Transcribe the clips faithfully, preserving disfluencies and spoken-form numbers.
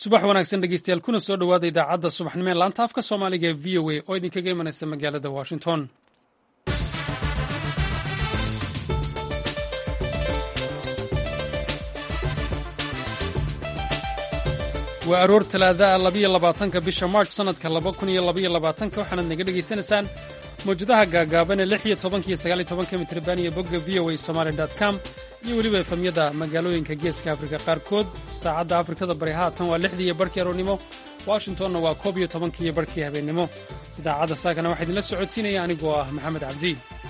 subax wanaagsan dhegeystayaal kuna soo dhowaada idaacadda subaxnimo ee laanta afka soomaaliga ee v o a oo idinkaga imanaysa magaalada washington. waa aroor talaada labiyo labaatanka bisha march sanadka laba kun iyo labaiyo labaatanka waxaanaad naga dhegaysanaysaan mawjadaha gaagaaban ee lix iyo tobanka iyo sagaal iyo tobanka mitriban iyo bogga v o a somaly dot com iyo weliba efamyada magaalooyinka geeska afrika qaarkood. saacadda afrikada bari haatan waa lixdii iyo barhkii aroornimo, washingtonna waa koob iyo tobankii iyo barhkii habeennimo. idaacadda saakana waxaa idinla socotiinaya anigoo ah maxamed cabdi.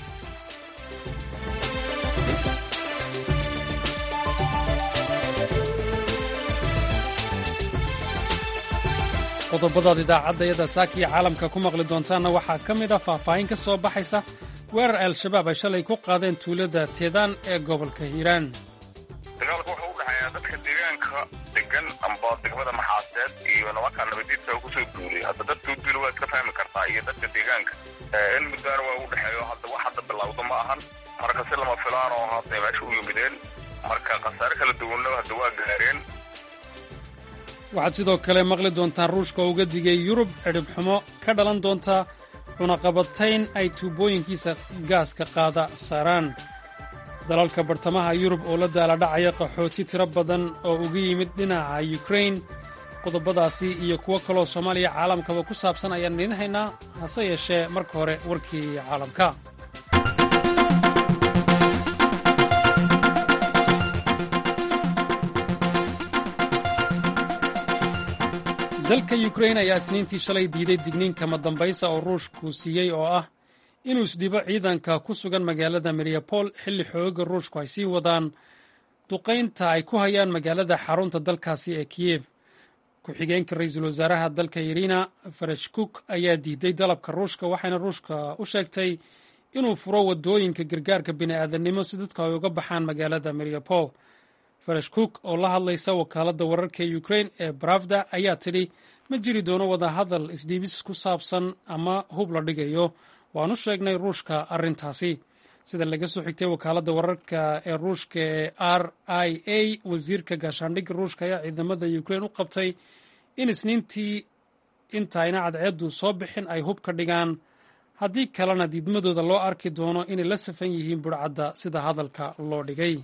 qodobadaad idaacadayada saaka iyo caalamka ku maqli doontaanna waxaa ka mid ah faahfaahin ka soo baxaysa weerar al-shabaab ay shalay ku qaadeen tuulada teedaan ee gobolka hiiraan. dagaalku wuxuu u dhexeeyaa dadka deegaanka degan amba degmada maxaaseed iyo nimankaa nabadiidka ku soo duulay. hadda dadka u duula waa iska fahmi kartaa iyo dadka deegaanka in muddaana waa u dhexeeyo hadda wax hadda bilowda ma ahan, marka si lama filaan oo hadday meesha u yimideen, marka khasaare kala duwanna hadda waa gaareen. waxaad sidoo kale maqli doontaan ruushka oo uga digay yurub cidhib xumo ka dhalan doonta cunaqabatayn ay tuubooyinkiisa gaaska qaada saaraan. dalalka bartamaha yurub oo la daaladhacaya qaxooti tiro badan oo uga yimid dhinaca yukrain. qodobadaasi iyo kuwo kaloo soomaaliya caalamkaba ku saabsan ayaan idiin haynaa, hase yeeshee marka hore warkii caalamka. dalka yukrain ayaa isniintii shalay diiday digniin kama dambaysa oo ruushku siiyey oo ah inuu isdhibo ciidanka ku sugan magaalada mariupol xilli xoogga ruushku ay sii wadaan duqaynta ay ku hayaan magaalada xarunta dalkaasi ee kiyef. ku-xigeenka ra'iisul wasaaraha dalka irina farashkuk ayaa diiday dalabka ruushka, waxayna ruushka u sheegtay inuu furo waddooyinka gargaarka bini'aadannimo si dadku ay uga baxaan magaalada mariupol. farashkuk oo la hadlaysa wakaaladda wararka ee yukrain ee barafda ayaa tidhi ma jiri doono wadahadal isdhiibis ku saabsan ama hub la dhigayo. waanu sheegnay ruushka arrintaasi. sida laga soo xigtay wakaaladda wararka ee ruushka ee r i a, wasiirka gaashaandhigga ruushka ayaa ciidamada yukrain u qabtay in isniintii intaayna cadceeddu soo bixin ay hub ka dhigaan, haddii kalena diidmadooda loo arki doono inay la safan yihiin budhcadda sida hadalka loo dhigay.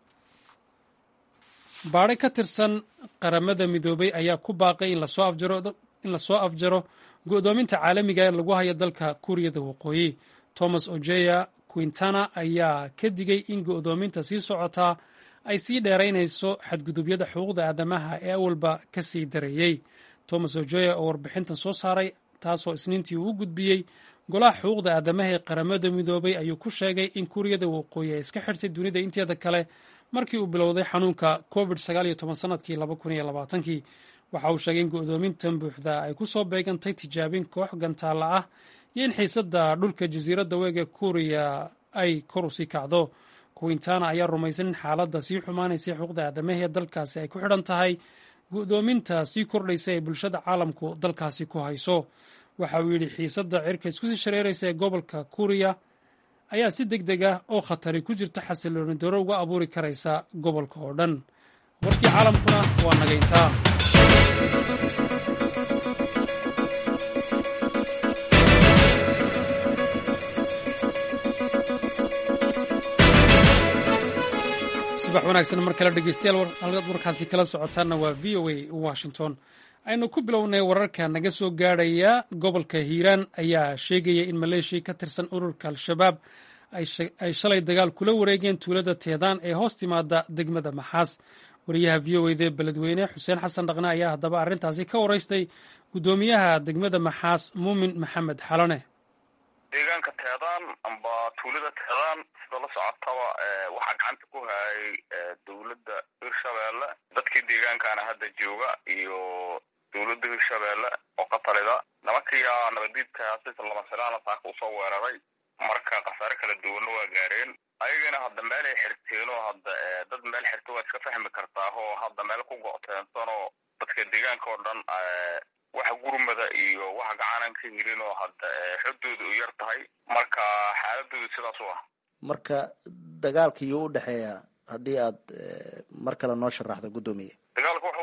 baadhe ka tirsan qaramada midoobay ayaa ku baaqay in la soo afjaro go'doominta caalamiga ee lagu hayo dalka kuuriyada waqooyi. thomas ojeya quintana ayaa ka digay in go'doominta sii socotaa ay sii dheeraynayso xadgudubyada xuquuqda aadamaha ee awalba ka sii dareeyey. thomas ojeya oo warbixintan soo saaray taasoo isniintii uu u gudbiyey golaha xuquuqda aadamaha ee qaramada midoobay ayuu ku sheegay in kuuriyada waqooyi ay iska xirtay dunida inteeda kale markii uu bilowday xanuunka covid sagaal iyo toban sanadkii laba kun iyo labaatankii. waxa uu sheegay in go'doomintan buuxda ay ku soo beegantay tijaabin koox gantaalla ah iyo in xiisadda dhulka jasiiradda weeg ee kuuriya ay kor u sii kacdo. quintana ayaa rumaysan in xaaladda sii xumaanaysa xuquuqda aadamaha ee dalkaasi ay ku xidhan tahay go'doominta sii kordhaysa ee bulshada caalamku dalkaasi ku hayso. waxa uu yidhi xiisadda cirka isku sii shareeraysa ee gobolka kuuriya ayaa si deg deg ah oo khatari ku jirta xasilooni daro uga abuuri karaysa gobolka oo dhan. warkii caalamkuna waa nagayntaa. subax wanaagsan mar kale dhegeystayaal, halkaad warkaasi kala socotaanna waa v o a washington. aynu ku bilownay wararka naga soo gaadhaya gobolka hiiraan ayaa sheegaya in maleeshiya ka tirsan ururka al-shabaab ay shalay dagaal kula wareegeen tuulada teedaan ee hoos timaada degmada maxaas. wariyaha v o eda beledweyne xuseen xasan dhaqne ayaa haddaba arrintaasi ka waraystay guddoomiyaha degmada maxaas muumin maxamed xalane. deegaanka teedaan amba tuulada teedaan sida la socotaba waxaa gacanta ku hayay dowladda hirshabeelle. dadkii deegaankaana hadda jooga iyo dowladda hirshabeelle oo ka talida nimankiyaa nabadiidkaasi lama filaana saaka usoo weeraray, marka khasaare kala duwanna waa gaareen. ayagana hadda meel ay xirteen oo hadda dad meel xirta waa iska fahmi kartaa oo hadda meel ku go'teensan oo dadka deegaanka oo dhan wax gurmada iyo wax gacanan ka helin oo hadda xudooda u yar tahay, marka xaaladooda sidaas u ah. marka dagaalka iyo u dhexeeya haddii aad mar kale noo sharaxdo guddoomiye. dagaalka wuxuu u dhexeeyaa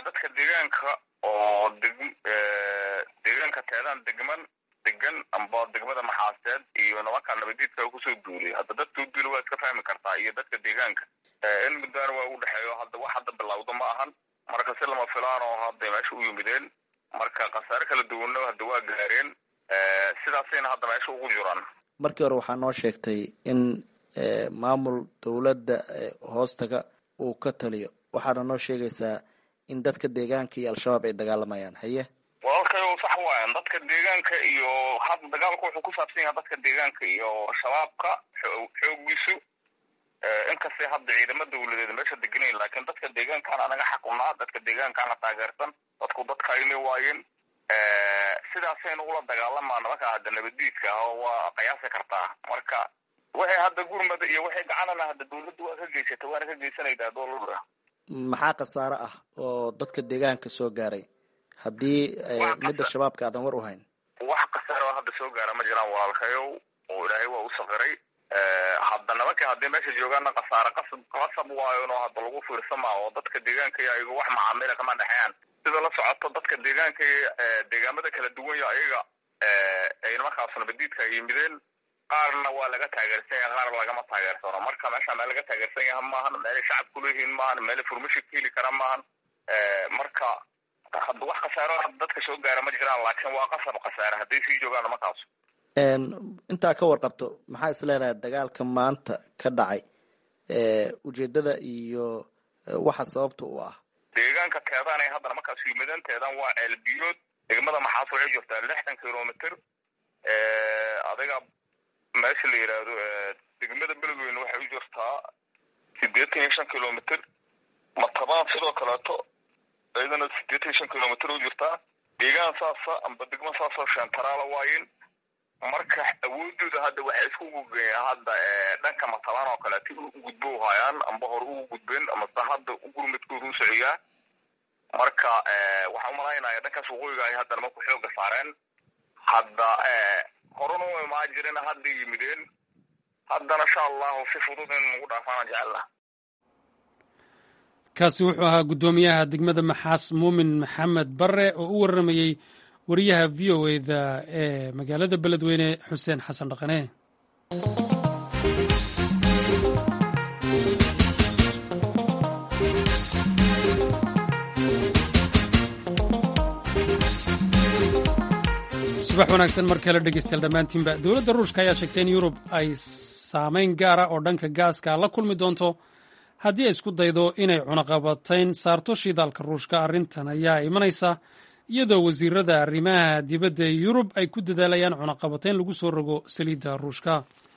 dadka deegaanka oo deg deegaanka teedaan degman degan amba degmada maxaaseed iyo nimanka nabadiidka kusoo duulay hadda dadka duula waa iska fahmi kartaa iyo dadka deegaanka in muddaana waa u dhexeeyo hadda wax hadda bilowda ma ahan marka si lama filaan oo hadda meesha u yimideen marka khasaare kala duwanna hadda waa gaareen sidaasayna hadda meesha ugu jiraan. markii hore waxaa noo sheegtay in maamul dowladda hoostaga uu ka taliyo waxaana noo sheegaysaa in dadka deegaanka iyo al-shabaab ay dagaalamayaan haye walaalkayo sax waayan dadka deegaanka iyo hadda dagaalka wuxuu ku saabsan yahay dadka deegaanka iyo shabaabka xoogiisu inkastay hadda ciidamo dawladeed meesha deganayn laakiin dadka deegaankaana anaga xaqunaa dadka deegaankaana taageersan dadku dadka ayna waayeen sidaasayna ula dagaalamaa nimanka hadda nabadiidka ah waa qiyaasi kartaa marka waxay hadda gurmada iyo waxay gacanana hadda dawladdu waa ka geysata waana ka geysanaydaa dowladda. maxaa khasaare ah oo dadka deegaanka soo gaaray haddii midda shabaabka aadan war u hayn? wax khasaare oo hadda soo gaara ma jiraan walaalkayow oo ilaahay waa u saqiray hadda nimanka haddii meesha joogaana khasaare qasab qasab waayo inoo hadda lagu fiirsamaa oo dadka deegaanka iyo ayaga wax macaamila kama dhexeeyaan sida la socoto dadka deegaanka deegaamada kala duwan iyo ayaga ay nimankaas nabadiidka ay yimideen qaarna waa laga taageersan yahay qaar lagama taageersano marka meesha meel laga taageersan yahay maahan meelay shacabku leeyihiin maahan meelay furmasho ka heli kara maahan marka hadda wax khasaaro hadda dadka soo gaara ma jiraan laakiin waa qasab khasaare hadday sii joogaan nimankaas. intaa ka warqabto maxaa is leedahay dagaalka maanta ka dhacay ujeedada iyo waxa sababta u ah? deegaanka teedaan ay hadda nimankaas yimideen teedaan waa ceelbiyood degmada maxaas waxay jirtaa lixdan kilomitr adiga meesha la yidhaahdo degmada beledweyne waxay u jirtaa sideetan iyo shan kilomitr matabaan sidoo kaleeto iyadana sideetan iyo shan kilomitr u jirtaa deegaan saasa amba degmo saasoo sheentaraala waayen marka awoodooda hadda waxay isku gugeen hadda dhanka matabaan oo kaleeto u gudbo hayaan amba hore ugu gudbeen ama sa hadda gurmadkooda u socyaa marka waxaan umalaynaya dhankaas waqooyiga ay hadda nimanku xooga saareen hadda horena u imaan jiren hadda yimideen haddana insha allahu si fudud in lagu dhaafaan jecelna. kaasi wuxuu ahaa guddoomiyaha degmada maxaas muumin maxamed bare oo u waramayey wariyaha v o eda ee magaalada beledweyne xuseen xasan dhaqane. subax wanaagsan mar kale dhegeystayaal dhammaantiinba dowladda ruushka ayaa sheegtay in yurub ay saameyn gaara oo dhanka gaaska la kulmi doonto haddii ay isku daydo inay cunaqabatayn saarto shidaalka ruushka. arrintan ayaa imanaysa iyadoo wasiirada arrimaha dibadda ee yurub ay ku dadaalayaan cunaqabatayn lagu soo rogo saliidda ruushka.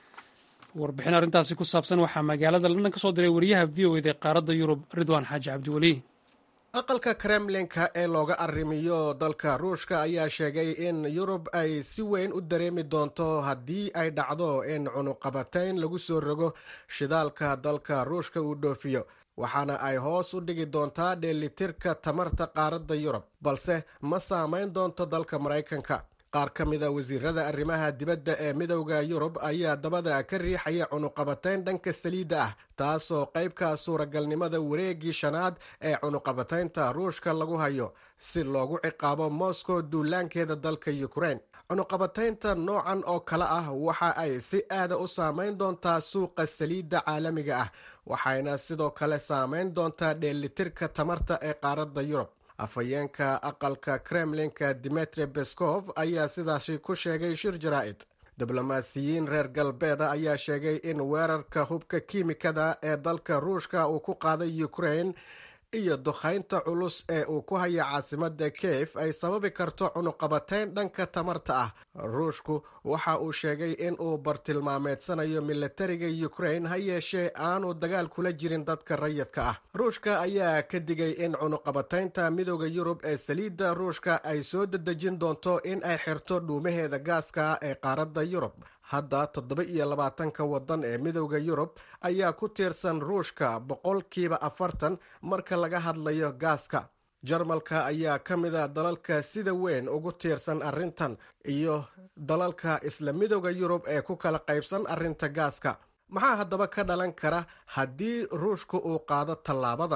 warbixin arrintaasi ku saabsan waxaa magaalada london ka soo diray wariyaha v o eda ee qaaradda yurub ridwaan xaaji cabdiweli. aqalka kremlinka ee looga arrimiyo dalka ruushka ayaa sheegay in yurub ay si weyn u dareemi doonto haddii ay dhacdo in cunuqabatayn lagu soo rogo shidaalka dalka ruushka uu dhoofiyo, waxaana ay hoos u dhigi doontaa dheelitirka tamarta qaaradda yurub, balse ma saamayn doonto dalka maraykanka. qaar ka mida wasiirada arrimaha dibadda ee midowda yurub ayaa dabada ka riixaya cunuqabatayn dhanka saliidda ah, taasoo qaybka suuragalnimada wareegii shanaad ee cunuqabataynta ruushka lagu hayo si loogu ciqaabo moscow duulaankeeda dalka ukraine. cunuqabataynta noocan oo kale ah waxa ay si aada u saamayn doontaa suuqa saliidda caalamiga ah, waxayna sidoo kale saamayn doontaa dheelitirka tamarta ee qaaradda yurub. afhayeenka aqalka kremlinka dimitri peskov ayaa sidaasi ku sheegay shir jaraa'id. diblomaasiyiin reer galbeeda ayaa sheegay in weerarka hubka kiimikada ee dalka ruushka uu ku qaaday ukraine iyo duqaynta culus ee uu ku haya caasimada kiev ay sababi karto cunuqabatayn dhanka tamarta ah. ruushku waxa uu sheegay in uu bartilmaameedsanayo militariga ukraine ha yeeshee aanu dagaal kula jirin dadka rayidka ah. ruushka ayaa ka digay in cunuqabataynta midowda yurub ee saliidda ruushka ay soo dedejin doonto in ay xirto dhuumaheeda gaaska ee qaaradda yurub. hadda toddoba iyo labaatanka waddan ee midowda yurub ayaa ku tiirsan ruushka boqolkiiba afartan marka laga hadlayo gaaska. jarmalka ayaa ka mid a dalalka sida weyn ugu tiirsan arrintan iyo dalalka isla midowda yurub ee ku kala qaybsan arrinta gaaska. maxaa haddaba ka dhalan kara haddii ruushka uu qaado tallaabadan?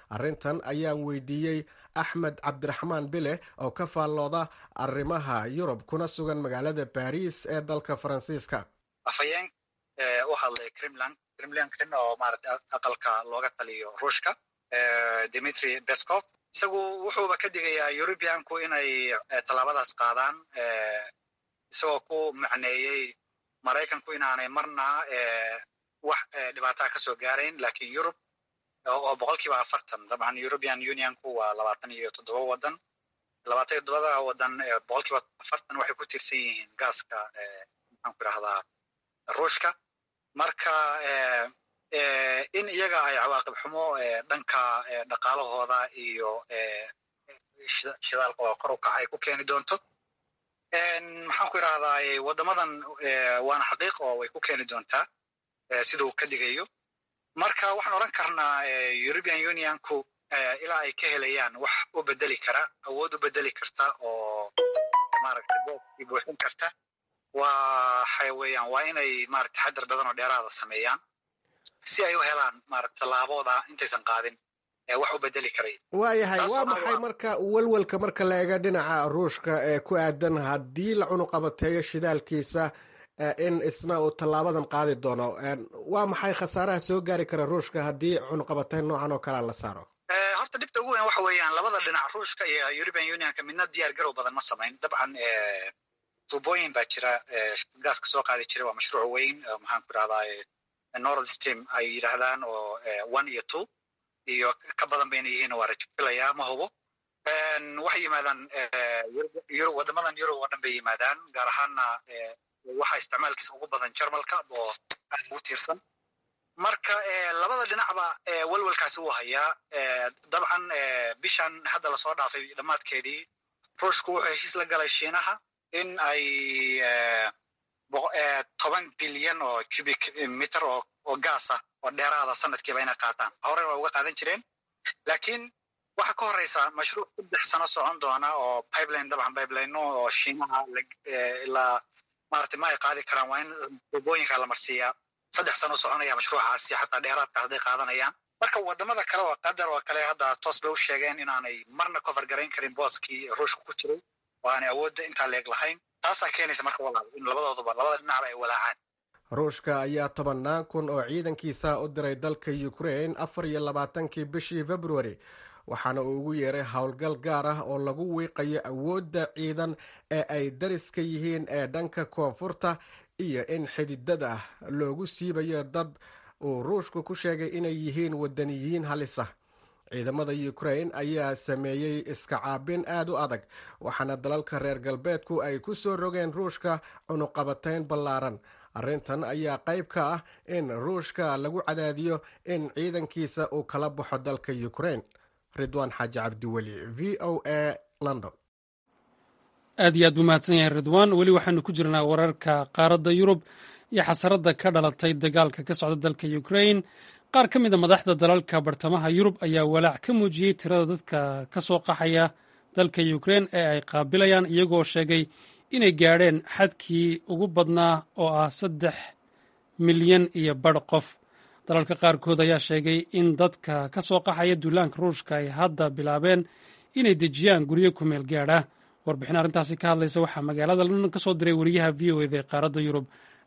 arrintan ayaan weydiiyey axmed cabdiraxmaan bile oo ka faallooda arrimaha yurub kuna sugan magaalada baris ee dalka faransiiska. afhayeen u hadlay kremlin kremlinkan oo maaragtay aqalka looga taliyo ruushka Dmitry Peskov isagu wuxuuba ka digayaa Europeanku inay tallaabadaas qaadaan isagoo ku macneeyey Maraykanku inaanay marna wax dhibaataa kasoo gaarayn laakiin Europe oo boqolkiiba afartan dabcan European Unionku waa labaatan iyo toddoba wadan labaatan iyo toddobada wadan boqolkiiba afartan waxay ku tiirsan yihiin gaaska maxaan ku idhahdaa ruushka marka in iyaga ay cawaaqib xumo dhanka dhaqaalahooda iyo shidaalka oo kor u kaca ay ku keeni doonto maxaan ku idhahdaa wadamadan waana xaqiiq oo way ku keeni doontaa siduu ka digayo marka waxaan odhan karnaa European Unionku ilaa ay ka helayaan wax u bedeli kara awood u bedeli karta oo maaragtay boobkii buuxin karta waa waxay weeyaan waa inay maaragtay xadar badan oo dheeraada sameeyaan si ay u helaan maaragtay tallaabooda intaysan qaadin wax u bedeli karay. waayahay waa maxay marka walwalka marka la eega dhinaca ruushka ee ku aadan haddii la cunuqabateeyo shidaalkiisa in isna uu tallaabadan qaadi doono waa maxay khasaaraha soo gaari kara ruushka haddii cunuqabateyn noocan oo kalea la saaro? horta dhibta ugu weyn waxa weeyaan labada dhinac ruushka iyo European Unionka midna diyaar garow badan ma samayn dabcan tuubooyin baa jira gaaska soo qaadi jira waa mashruuc weyn maxaan ku idhahdaa Nord Stream ay yidhaahdaan oo one iyo two iyo ka badan bayna yihiin waa rajafilayaa ma hubo waxay yimaadaan wadamadan Yurub oo dhan bay yimaadaan gaar ahaana waxaa isticmaalkiisa ugu badan Jarmalka oo aad ugu tiirsan marka labada dhinacba walwalkaasi wuu hayaa dabcan bishan hadda lasoo dhaafay dhammaadkeedii ruushku wuxuu heshiis la galay shiinaha in ay toban bilyan oo cubic meter oo oo gaas ah oo dheeraada sanadkiiba inay qaataan hore waa uga qaadan jireen laakiin waxa ka horeysa mashruuc saddex sano socon doona oo pipeline dabcan pipeline oo shiinaha ilaa maaragtay ma ay qaadi karaan waa in tuubooyinka la marsiiyaa saddex sano soconaya mashruucaasi xataa dheeraadka hadday qaadanayaan marka wadamada kale oo qadar oo kale hadda toos bay u sheegeen inaanay marna cover garayn karin booskii ruushka ku jiray oo aanay awoodda intaa leeg lahayn taasaa keenaysa marka walaal in labadooduba labada dhinacba ay walaacaan. ruushka ayaa tobannaan kun oo ciidankiisa u diray dalka Ukraine afar iyo labaatankii bishii February waxaana uu ugu yeeray howlgal gaar ah oo lagu wiiqayo awoodda ciidan ee ay dariska yihiin ee dhanka koonfurta iyo in xididada loogu siibayo dad uu ruushku ku sheegay inay yihiin wadaniyiin halis ah. ciidamada Ukraine ayaa sameeyey iska caabin aad u adag waxaana dalalka reer galbeedku ay ku soo rogeen ruushka cunuqabateyn ballaaran. arrintan ayaa qayb ka ah in ruushka lagu cadaadiyo in ciidankiisa uu kala baxo dalka Ukraine. ridwaan xaaji cabdiweli v o a London. aad iyo aad buu mahadsan yahay ridwaan. weli waxaanu ku jirnaa wararka qaaradda yurub iyo xasarada ka dhalatay dagaalka ka socda dalka Ukraine. qaar ka mid a madaxda dalalka bartamaha yurub ayaa walaac ka muujiyey tirada dadka ka soo qaxaya dalka Ukraine ee ay qaabilayaan iyagoo sheegay inay gaadheen xadkii ugu badnaa oo ah saddex milyan iyo badh qof. dalalka qaarkood ayaa sheegay in dadka ka soo qaxaya duulaanka ruushka ay hadda bilaabeen inay dejiyaan guryo ku meel gaadha. warbixin arrintaasi ka hadlaysa waxaa magaalada London ka soo diray wariyaha v o eda ee qaaradda yurub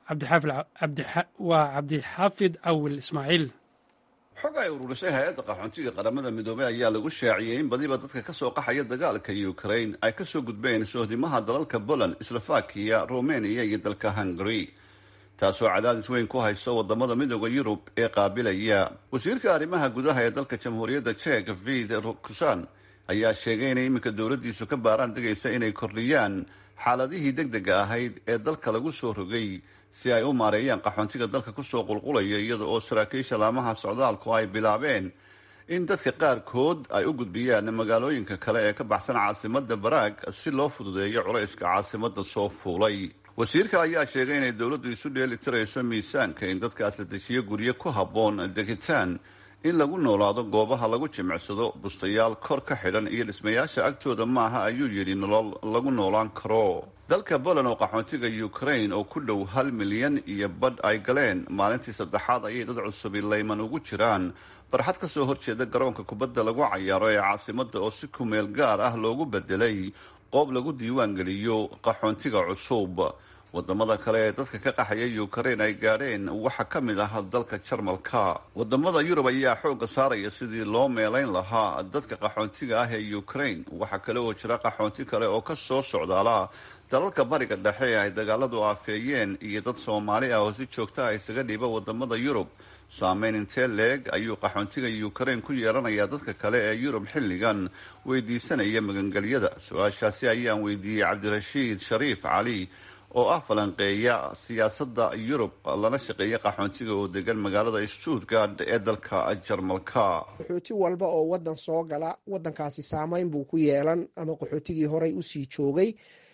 waa cabdixaafid awil ismaaciil. xog ay ururisay hay-adda qaxoontiga qaramada midoobey ayaa lagu shaaciyey in badiba dadka ka soo qaxaya dagaalka Ukraine ay ka soo gudbeen sohdimaha dalalka Poland, Slovakia, Romania iyo dalka Hungary, taasoo cadaadis weyn ku hayso wadamada midooda Yurub ee qaabilaya. wasiirka arrimaha gudaha ee dalka Jamhuuriyadda Czech Vít Rakusan ayaa sheegay inay iminka dowladdiisu ka baaraan degaysa inay kordhiyaan xaaladihii degdega ahayd ee dalka lagu soo rogay si ay u maareeyaan qaxoontiga dalka kusoo qulqulaya, iyada oo saraakiisha laamaha socdaalku ay bilaabeen in dadka qaarkood ay u gudbiyaan magaalooyinka kale ee ka baxsan caasimada Prague si loo fududeeyo culayska caasimada soo fuulay. wasiirka ayaa sheegay inay dowladdu isu dheeli tirayso miisaanka in dadkaas la dejiyo guryo ku habboon degitaan in lagu noolaado goobaha lagu jimicsado bustayaal kor ka xidhan iyo dhismayaasha agtooda maaha ayuu yidhi nolol lagu noolaan karo. dalka Poland oo qaxoontiga Ukraine oo ku dhow hal milyan iyo badh ay galeen maalintii saddexaad ayay dad cusub layman ugu jiraan barxad ka soo horjeeda garoonka kubadda lagu cayaaro ee caasimadda oo si ku meel gaar ah loogu bedelay qoob lagu diiwaan geliyo qaxoontiga cusub. wadamada kale ee dadka ka qaxaya Ukraine ay gaadheen waxa ka mid ah dalka Jarmalka. wadamada Yurub ayaa xooga saaraya sidii loo meelayn lahaa dadka qaxoontiga ah ee Ukraine. waxa kale oo jira qaxoonti kale oo ka soo socdaala dalalka bariga dhexe ay dagaaladu aafeeyeen iyo dad Soomaali ah oo si joogta ah isaga dhiiba wadamada Yurub. saameyn intee leeg ayuu qaxoontiga Ukraine ku yeelanayaa dadka kale ee Yurub xilligan weydiisanaya magangelyada? su-aashaasi ayaan weydiiyey Cabdirashiid Shariif Cali oo ah falanqeeya siyaasadda Yurub lana shaqeeya qaxoontiga oo degan magaalada Stuttgart ee dalka Jarmalka. qaxooti walba oo wadan soo gala wadankaasi saameyn buu ku yeelan ama qaxootigii horey usii joogay.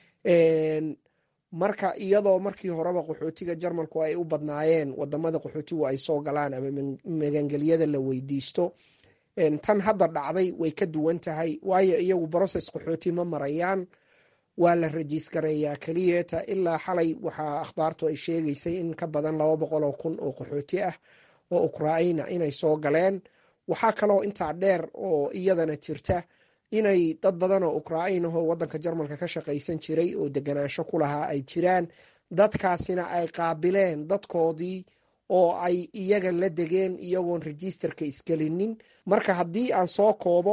marka iyadoo markii horeba qaxootiga Jarmalku ay u badnaayeen wadamada qaxootigu ay soo galaan ama magangelyada la weydiisto, tan hadda dhacday way ka duwan tahay, waayo iyagu process qaxooti ma marayaan, waa la rajiiskareeyaa keliyeeta. ilaa xalay waxaa akhbaartu ay sheegaysay in ka badan laba boqol oo kun oo qaxooti ah oo Ukraina inay soo galeen. waxaa kaloo intaa dheer oo iyadana jirta inay dad badan oo Ukraina oo wadanka Jarmalka ka shaqaysan jiray oo deganaansho ku lahaa ay jiraan, dadkaasina ay qaabileen dadkoodii oo ay iyaga la degeen iyagoon registerka isgelinin. marka haddii aan soo koobo,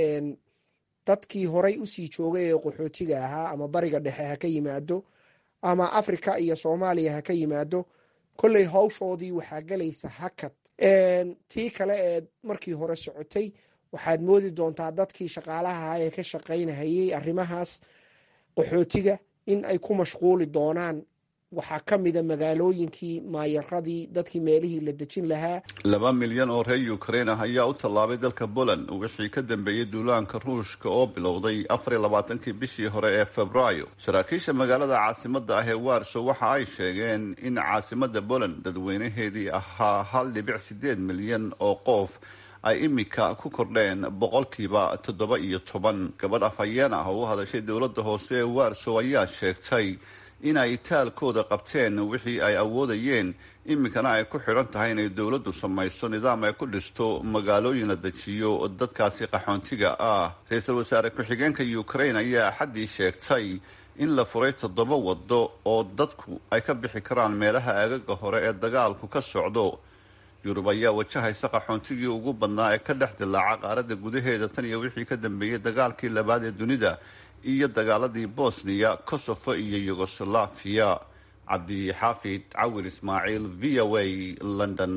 dadkii horey usii joogay ee qaxootiga ahaa ama bariga dhexe ha ka yimaado ama Afrika iyo Soomaaliya ha ka yimaado, kolley hawshoodii waxaa galaysa hakad. tii kale ee markii hore socotay waxaad moodi doontaa dadkii shaqaalaha ee ka shaqaynahayay arrimahaas qaxootiga in ay ku mashquuli doonaan. waxaa ka mida magaalooyinkii maayaradii dadkii meelihii la dejin lahaa. laba milyan oo reer Ukraine ah ayaa u tallaabay dalka Poland wixii ka dambeeyay duulaanka Ruushka oo bilowday afar iyo labaatankii bishii hore ee Febraayo. saraakiisha magaalada caasimadda ah ee Warsaw waxa ay sheegeen in caasimadda Poland dadweynaheedii ahaa hal dhibic sideed milyan oo qof ay imika ku kordheen boqolkiiba toddoba iyo toban. gabadh afhayeen ah oo u hadashay dowladda hoose ee Warsaw ayaa sheegtay in ay taalkooda qabteen wixii ay awoodayeen, iminkana ay ku xidhan tahay inay dowladdu samayso nidaam ay ku dhisto magaalooyin la dejiyo dadkaasi qaxoontiga ah. ra-iisul wasaare ku-xigeenka Ukraine ayaa axaddii sheegtay in la furay toddoba waddo oo dadku ay ka bixi karaan meelaha aagaga hore ee dagaalku ka socdo. Yurub ayaa wajahaysa qaxoontigii ugu badnaa ee ka dhex dilaaca qaaradda gudaheeda tan iyo wixii ka dambeeyey dagaalkii labaad ee dunida iyo dagaaladii Bosnia, Kosovo iyo Yugoslavia. Cabdi Xaafid Cawil Ismaaciil, V O A, London.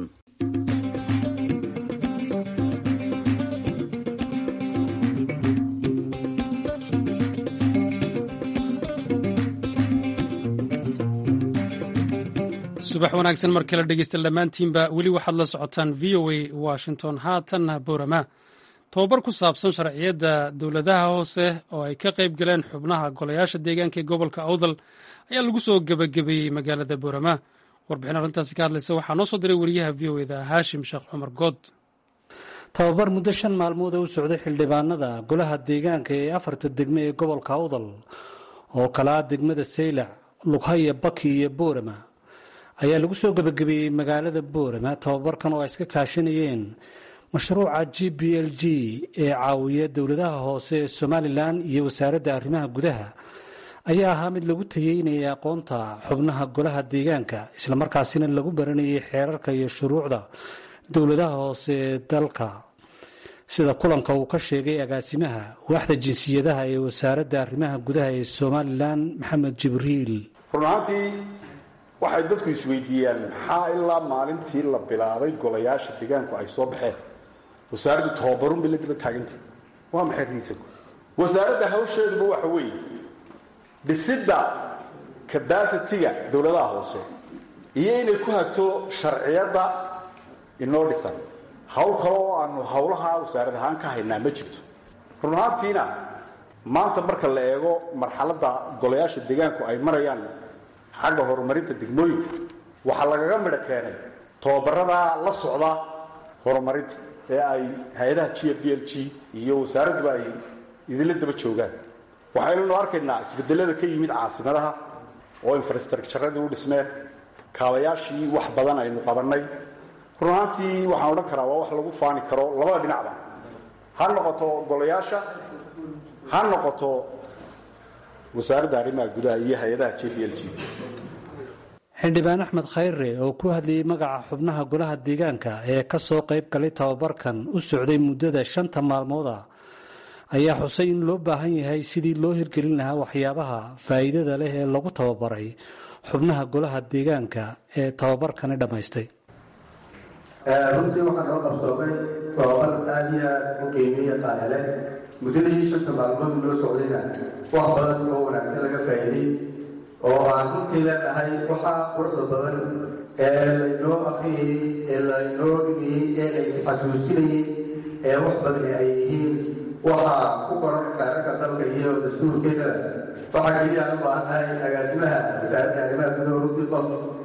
subax wanaagsan mar kale dhegeysta dhammaantiinba weli waxaad la socotaan V O A Washington. haatanna Boorama. tobabar ku saabsan sharciyadda dowladaha hoose oo ay ka qayb galeen xubnaha golayaasha deegaanka ee gobolka Awdal ayaa lagu soo gabagabeeyey magaalada Boorama. warbixin arrintaasi ka hadlaysa waxaa noo soo diray wariyaha V O A da Haashim Sheekh Cumar Good. tababar muddo shan maalmood u socday xildhibaanada golaha deegaanka ee afarta degme ee gobolka Awdal oo kala degmada Seylac, Lughaya, Baki iyo Boorama ayaa lagu soo gabagabeeyey magaalada Boorama. tababarkan oo ay iska kaashanayeen mashruuca G B L G ee caawiya dowladaha hoose ee Somaliland iyo wasaaradda arrimaha gudaha ayaa ahaa mid lagu tayeynayay aqoonta xubnaha golaha deegaanka, isla markaasina lagu baranayay xeerarka iyo shuruucda dowladaha hoose ee dalka. sida kulanka uu ka sheegay agaasimaha waaxda jinsiyadaha ee wasaaradda arrimaha gudaha ee Somaliland Maxamed Jibriil. runtii waxay dadku isweydiiyaan maxaa ilaa maalintii la bilaabay golayaasha deegaanku ay soo baxeen wasaaraddu tababarun bay la daba taagantay. waa maxay riisanku? wasaaradda hawsheeduba waxa weeye dhisidda capacity-ga dowladaha hoose iyo inay ku hagto sharciyadda inoo dhisan. hawl kale oo aanu hawlaha wasaarad ahaan ka haynaa ma jirto. run ahaantiina maanta marka la eego marxaladda golayaasha deegaanku ay marayaan xagga horumarinta degmooyinka waxaa lagaga midho keenay tababarada la socda horumarinta. ee ay hay-adaha g b l g iyo wasaaradduba ay idinla daba joogaan waxaynunu arkaynaa isbedelada ka yimid caasimadaha oo infrastructuradii u dhismeen kaabayaashii wax badan aynu qabannay run ahaantii waxaan odhan karaa waa wax lagu faani karo labada dhinacba ha noqoto golayaasha ha noqoto wasaaradda arrimaha gudaha iyo hay-adaha g b l g xildhibaan axmed khayre oo ku hadlayay magaca xubnaha golaha deegaanka ee ka soo qayb galay tababarkan u socday muddada shanta maalmood ah ayaa xusay in loo baahan yahay sidii loo hirgelin lahaa waxyaabaha faa'iidada leh ee lagu tababaray xubnaha golaha deegaanka ee tababarkani dhammaystay runtii waxaa noo qabsoomay tababar aad iyo aad u qiimiya qaayale muddadii shanta maalmood loo socdayna wax badan oo wanaagsan laga faa'iiday oo aan runtii leenahay waxaa quruxda badan ee laynoo akriyey ee laynoo dhigayey ee laysxasuusinayey ee wax badan ay yihiin waxaa ku qoran kaararka dalka iyo dastuurkeeda waxaa keliya aan u baahannahay agaasimaha wasaaradda arrimaha gudaha runtii qof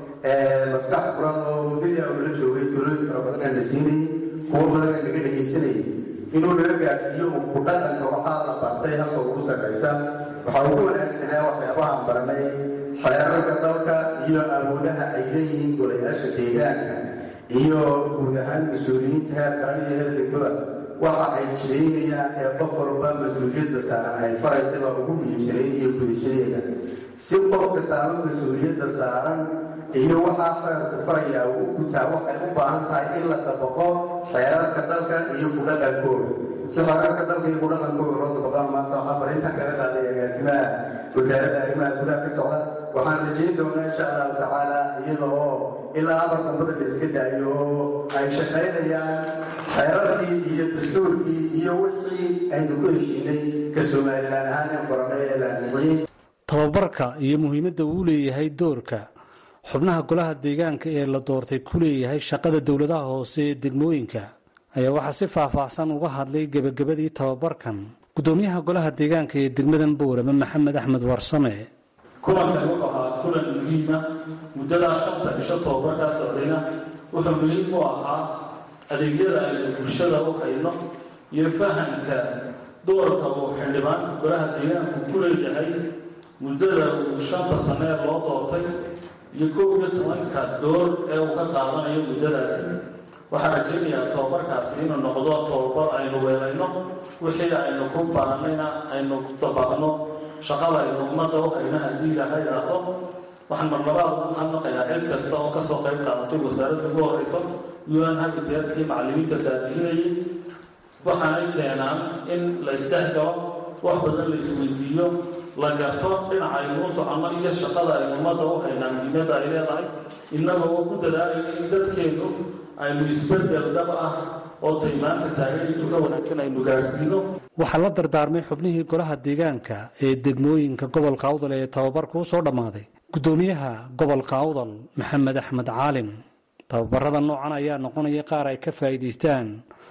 maskax furan oo muddadii aan ula joogay tuulooyin fara badan aan la siinayey kuwo badan aan naga dhegaysanayay inuu naga gaadhsiiyo ku dhaqanka waxaa la bartay halka ugu sarraysa waxaa ugu wanaagsanaa waxyaabahaan baranay xeerarka dalka iyo awoodaha ay leeyihiin golayaasha deegaanka iyo guud ahaan mas-uuliyiinta heer qaran iyo heer degmada waxa ay jireynayaan ee qof walba mas-uuliyadda saaran ay faraysaba ugu muhiimsanayd iyo gudashadeeda si qof kastaaba mas-uuliyadda saaran iyo waxaa xeerku farayaa uu gutaa waxay u baahan tahay in la dabaqo xeerarka dalka iyo kudhaqankooda si xeerarka dalka iyo kudhaqankooda loo dabaqaan maanta waxaa fariintan kaga qaaday agaasimaha wasaaradda arrimaha gudaha ka socda waxaan rajayn doonaa insha allahu tacaala iyada oo ilaa amarka ummadda la iska daayo oo ay shaqaynayaan xeerarkii iyo dastuurkii iyo wixii aynu ku heshiinay ka somalilan ahaan in qoranay ee la ansixiyey tababarka iyo muhiimadda uu leeyahay doorka xubnaha golaha deegaanka ee la doortay ku leeyahay shaqada dowladaha hoose ee degmooyinka ayaa waxaa si faahfaahsan uga hadlay gebagabadii tababarkan gudoomiyaha golaha deegaanka ee degmadan boorama maxamed axmed warsame kulankan wuxuu ahaa kulan muhiima muddadaa shanta cisho tababarkaa socdayna wuxuu muhiim u ahaa adeegyada aynu bulshada u hayno iyo fahamka doorka uu xildhibaanka golaha deegaanku ku leeyahay muddada uu shanta sanee loo doortay iyo koob iyo tobanka door ee uu ka qaadanayo muddadaasi waxaan rajaynayaa tababarkaasi inuu noqdo tababar aynu weelayno wixii aynu ku baranayna aynu ku dabaqno shaqada aynu ummadda u hayno haddii ilaaha idhaahdo waxaan marlabaad u mahadnaqayaa cid kasta oo kasoo qayb qaadatay wasaaradda ugu horeyso un habitat iyo macallimiinta daadihinayay waxaanay keenaan in la isdhexgalo wax badan la isweydiiyo la garto dhinaca aynu u soconno iyo shaqada aynu ummadda u haynaa muhiimadda ay leedahay innagoo ku dadaalayna in dadkeennu aynu isbedel dhab ah oo taymaanta taagan intuu ka wanaagsan aynu gaarsiino waxaa la dardaarmay xubnihii golaha deegaanka ee degmooyinka gobolka awdal ee tababarku u soo dhammaaday gudoomiyaha gobolka awdal maxamed axmed caalim tababarada noocan ayaa noqonaya qaar ay ka faa'iidaystaan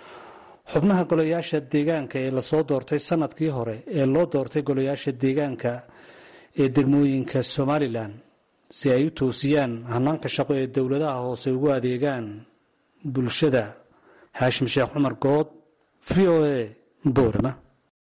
xubnaha golayaasha deegaanka ee lasoo doortay sanadkii hore ee loo doortay golayaasha deegaanka ee degmooyinka somalilan si ay u toosiyaan hanaanka shaqo ee dowladaha hoose ugu adeegaan bulshada haashim sheekh cumar good v o a boorama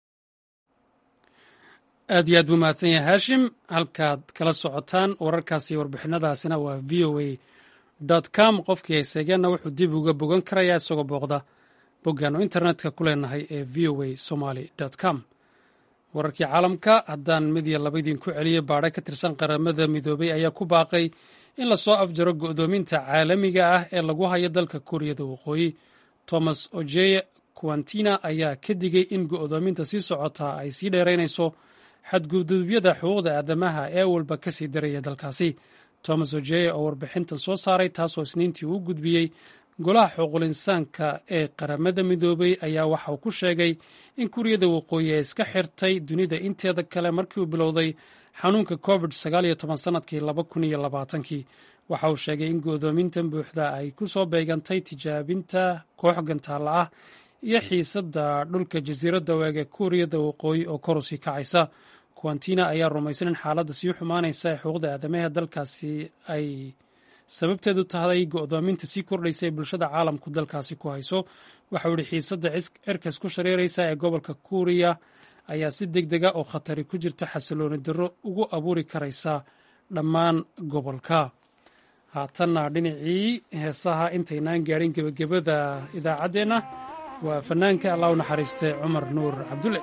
aad iyo aad buu mahadsan yahay haashim halkaad kala socotaan wararkaasi iyo warbixinadaasina waa v o a com qofkii hayseegeenna wuxuu dib uga bogan karayaa isagoo booqda boggaannu internetka ku leenahay ee v o a somaly com wararkii caalamka haddaan mid iyo laba idinku celiya baadhe ka tirsan qaramada midoobay ayaa ku baaqay in lasoo afjaro go'doominta caalamiga ah ee lagu hayo dalka kuuriyada waqooyi thomas ojeye quantina ayaa ka digay in go'doominta sii socotaa ay sii dheeraynayso xadgudubyada xuquuqda aadamaha ee walba ka sii daraya dalkaasi thomas ojeye oo warbixintan soo saaray taasoo isniintii uu gudbiyey golaha xuquuqul insaanka ee qaramada midoobay ayaa waxa uu ku sheegay in kuuriyada waqooyi ay iska xirtay dunida inteeda kale markii uu bilowday xanuunka covid sagaal iyo toban sanadkii laba kun iyo labaatankii waxa uu sheegay in go'doomintan buuxda ay ku soo beegantay tijaabinta koox gantaalla ah iyo xiisadda dhulka jasiiradda weeg ee kuuriyada waqooyi oo kor u sii kacaysa quantina ayaa rumaysan in xaaladda sii xumaanaysa ee xuquuqda aadamaha dalkaasi ay sababteedu tahay go'doominta sii kordhaysa ee bulshada caalamku dalkaasi ku hayso. waxau yihi xiisadda cirkas ku shareeraysa ee gobolka kuuriya ayaa si deg dega oo khatari ku jirta xasilooni darro ugu abuuri karaysa dhammaan gobolka. haatanna dhinacii heesaha intaynaan gaadhin gebagabada idaacaddeenna waa fanaanka allah u naxariistay cumar nuur cabdulle.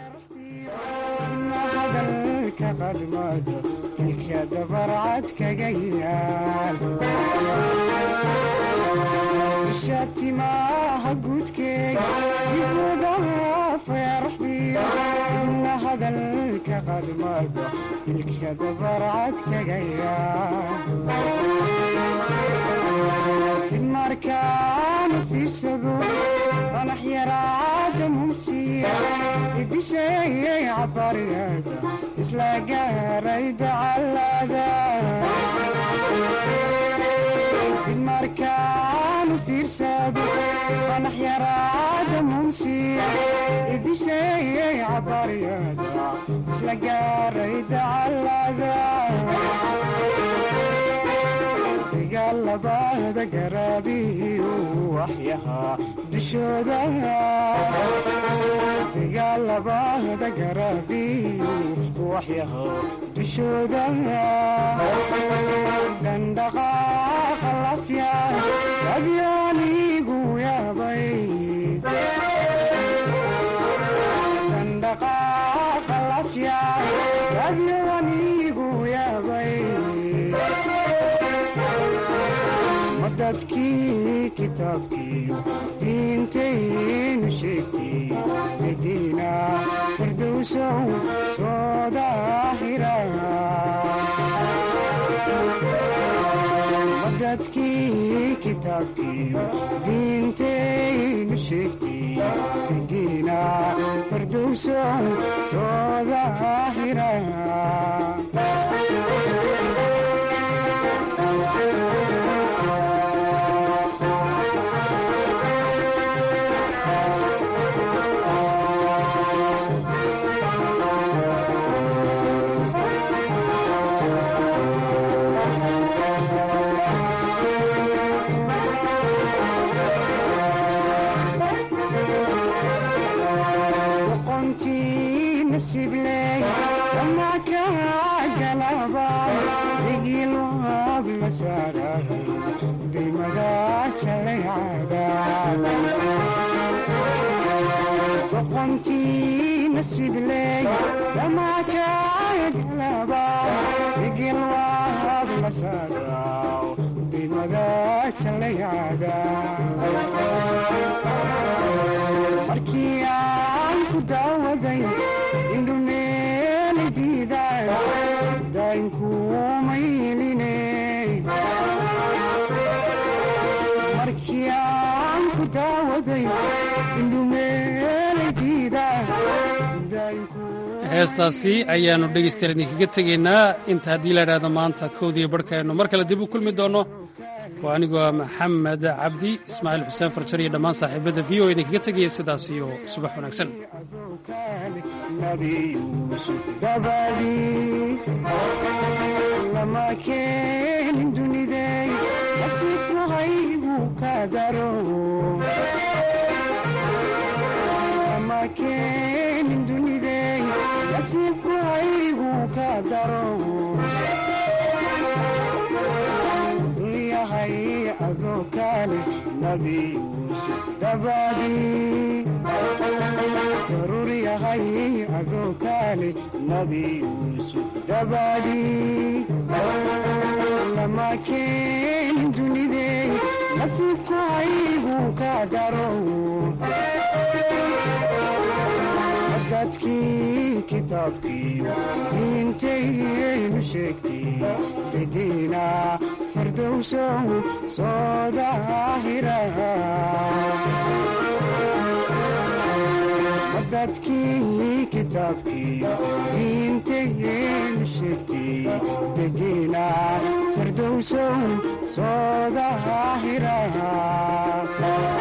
shatimaha guudkeeg dibu dhaafayarxdiyo ina hadalka qadmado ilka dabarcad kaga yaal dib markaanu fiirsado qanax yaraada mumsiya idisheeyay cabariyada isla gaaray dacalada dib markaanu fiirsado qanax yaraada mumsiya idisheeyay cabariyada isla gaaray dacalada dagaalabada garaabiyu waxyahaa dushooda dagaalabada garaabiyu waxyahaa dushooda dandhaqaaqa lafya adyaanigu yaabay dandhaqaaqa lafya adyaanigu yaabay dadkii kitaabkiiyo diintaynu sheegtay degiina firdowsow soo daahira dadkii kitaabkiiyo diintaynu sheegtay degiina firdowsow soo daahira doqontii nasibley damaakagalaba igilwaad la saadaaw dimada jalayada markii aan ku daawaday indhumeeli diidaan daynkuumayline markii aan ku daawaday heestaasi ayaannu dhegaystayaal idinkaga tegaynaa inta haddii la idhaahdo maanta kowdiiyo barhkaaynu mar kale dib u kulmi doonno waa anigoo maxamed cabdi ismaaciil xuseen farjar iyo dhammaan saaxiibada v o idinkaga tegaya sidaas iyo subax wanaagsan keenin dunidey nasiibku haygu ka daro wuxuu yahay adoo kale nabi yuusuf dabadii daruur yahay adoo kale nabi yuusuf dabadii lama keenin dunidey nasiibku haygu ka daro dadkii kitaabkiiyo diintaynu sheegtay degiina firdowsow soo daahira dadkii kitaabkiiyo diintaynu sheegtay degiina firdowsow soo daahira